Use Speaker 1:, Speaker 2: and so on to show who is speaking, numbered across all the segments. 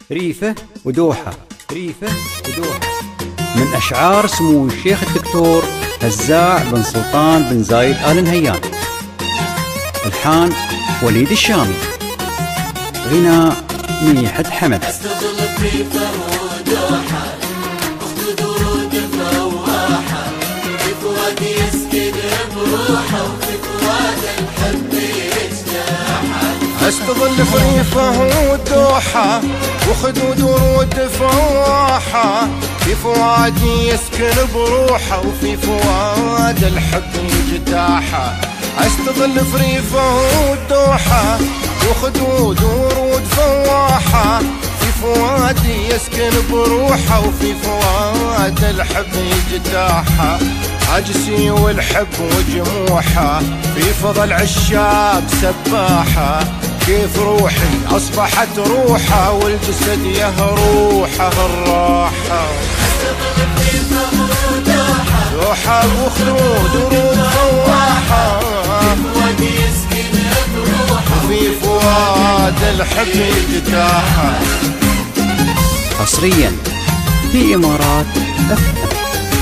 Speaker 1: ريفة ودوحة. ريفة ودوحة من أشعار سمو الشيخ الدكتور هزاع بن سلطان بن زايد آل نهيان. الحان وليد الشامي. غناء ميحد حمد.
Speaker 2: استظل فريفه ودوحة وخدود ورود فواحة، في فؤادي يسكن بروحه وفي فؤاد الحب يجتاحه. استظل فريفه ودوحة وخدود ورود فواحة، في فؤادي يسكن بروحه وفي فؤاد الحب يجتاحه. عجسي والحب وجموحه في فضل عشاق سباحه، كيف روحي أصبحت روحه والجسد يهروحه الراحة. دوحة وخدود ورود فواحة، وفي فؤاد الحب يجتاحه.
Speaker 1: حصريا في إمارات أفهم.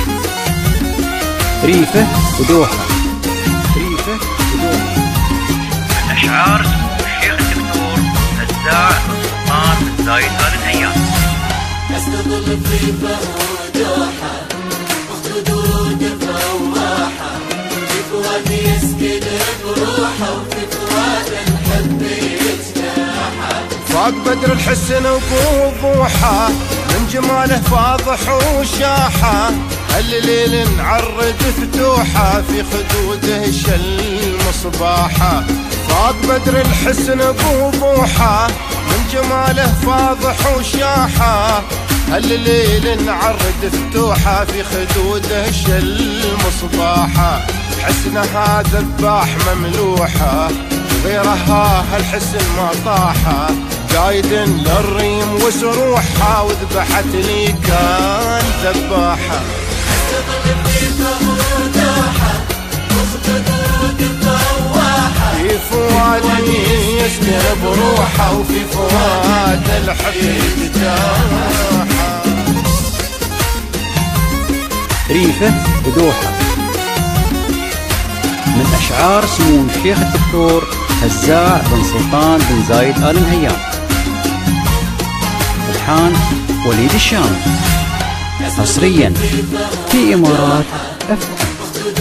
Speaker 1: ريفة ودوحة. ريفة ودوحة من أشعار سمو الشيخ الدكتور هزاع بن سلطان بن زايد آل نهيان.
Speaker 3: استظل بريفة ودوحة وخدود ورود فواحة، في فؤادي يسكن بروحه وفي فؤاد الحب يجتاحه.
Speaker 2: فاق بدر الحسن وبوضوحه من جماله فاضح وشاحه، الليل نعرض فتوحه في خدوده شل مصباحه. فاق بدر الحسن بوضوحه من جماله فاضح وشاحه، الليل نعرض فتوحه في خدوده شل مصباحه. حسنها ذباح مملوحه غيرها هالحسن ما طاحه، قايد للريم وسروحها وذبحت لي كان ذباحه. في فؤادي يسكن بروحه وفي فؤاد الحب يجتاحه.
Speaker 1: ريفة ودوحة من أشعار سمو الشيخ الدكتور هزاع بن سلطان بن زايد آل نهيان. الحان وليد الشامي. حصريا في إمارات أفهم.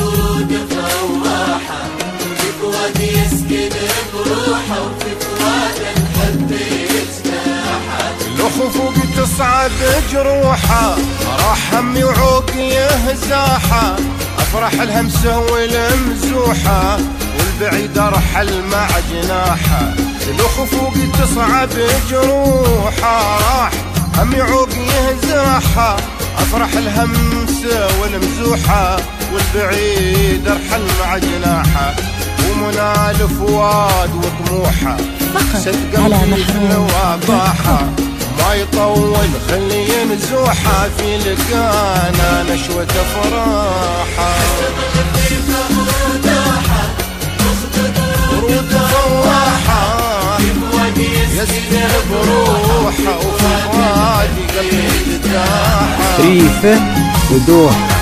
Speaker 2: الأخو فوق تصعد جروحه، راح همي وعوقي يهزاحه، أفرح الهمسة والمزوحة والبعيد أرحل مع جناحه. الأخو فوق تصعد جروحه، راح همي وعوقي يهزاحه، أفرح الهمسة والمزوحة والبعيد أرحل مع جناحه. ومنى الفؤاد وطموحه صدق قلبي وضاحه، ما يطول خلي ينزوحه في لقانا نشوة فرحه. ورود فواحه يسكن بروحه وفي فؤادي قلبي يجتاحه.
Speaker 1: ريفة ودوحة